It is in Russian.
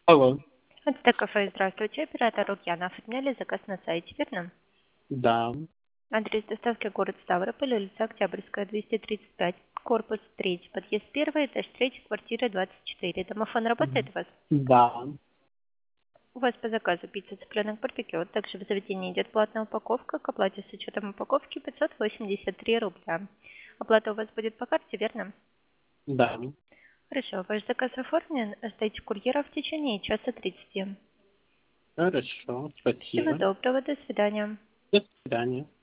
Алло, Это кафе, здравствуйте, оператор Лукьяна. Оформляли заказ на сайте, верно? да, Адрес доставки город Ставрополь, улица Октябрьская, 235, корпус 3, подъезд 1, этаж 3, квартира 24. Домофон работает у вас? да, У вас по заказу пицца, цыпленок, барбекю. Также в заведении идет платная упаковка. К оплате с учетом упаковки 583 рубля. Оплата у вас будет по карте, верно? да. Хорошо, ваш заказ оформлен. Ждите курьера в течение часа 30. Хорошо, Всего спасибо. доброго, до свидания. До свидания.